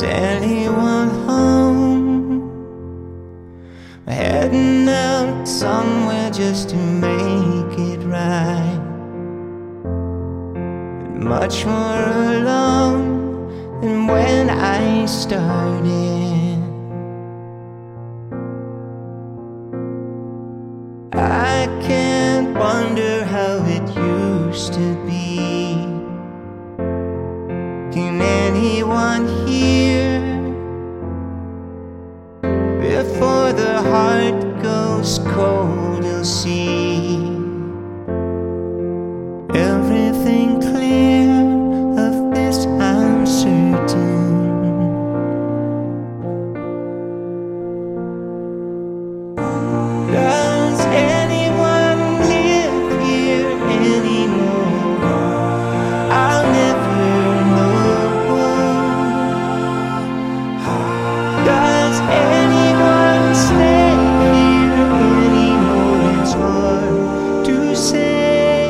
anyone home? Heading out somewhere just to make it right, but much more alone than when I started. I can't wonder how it used to be. Can anyone hear before the heart goes cold? You'll see everything clear, of this I'm certain. Does anyone live here anymore? I'll never know. Does anyone stay here anymore? It's hard to say.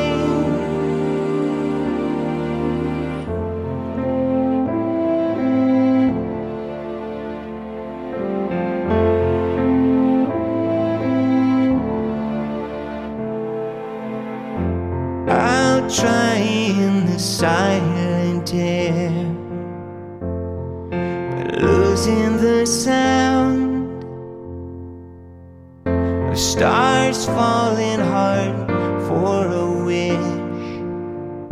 I'll try in the silent air, but losing the sound of stars falling hard for a wish,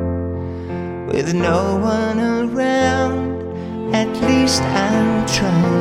with no one around. At least I'm trying.